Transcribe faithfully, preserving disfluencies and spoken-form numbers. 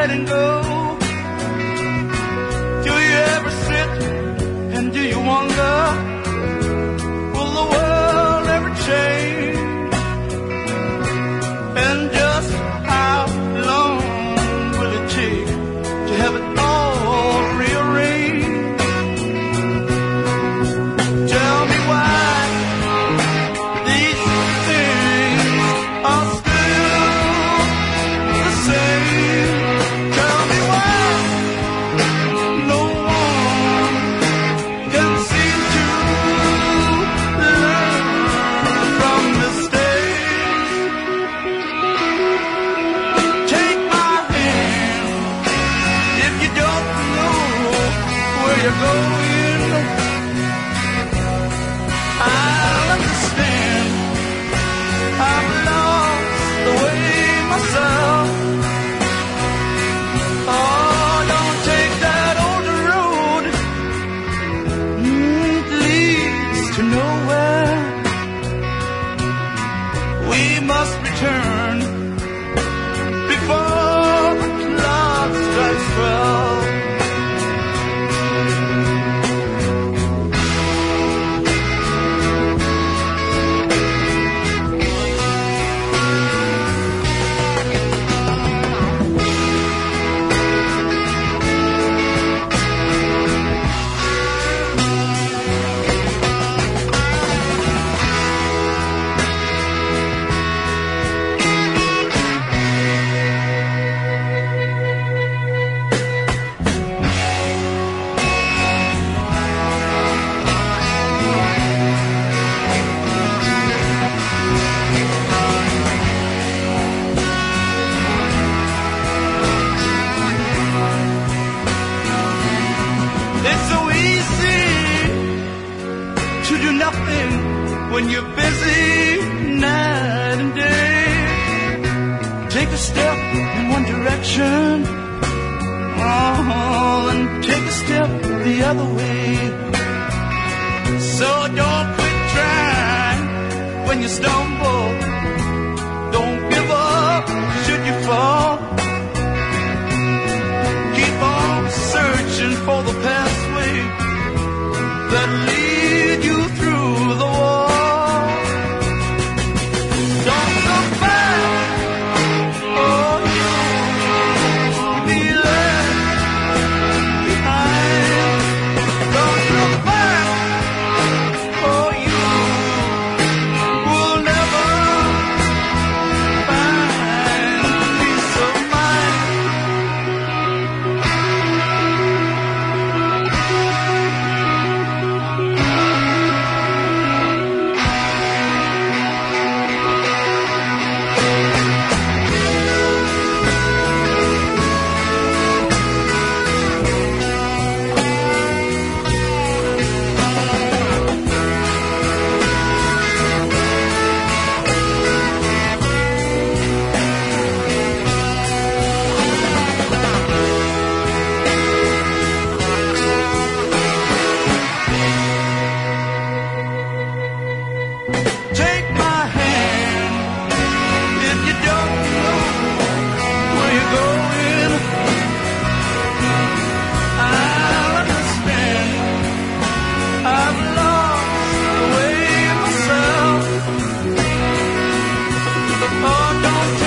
letting go. Do you ever sit and do you wonder, will the world ever change? And just how long will it take to have it all rearranged? Tell me why these things are still the same. Tell me why no one can seem to learn from mistakes. Take my hand if you don't know where you're going. I'll understand. I've lost the way myself. Oh, don't take that old road. Mm, it leads to nowhere. We must return before the clock strikes twelve. It's so easy to do nothing when you're busy night and day. Take a step in one direction, oh, and take a step the other way. So don't quit trying when you stumble. Don't give up should you fall. Keep on searching for the pathway that lead you through the wall. Don't look back, or you'll be left behind. Don't look back, or you will never find peace of mind. Take my hand if you don't know where you're going. I'll understand. I've lost the way myself. Oh, don't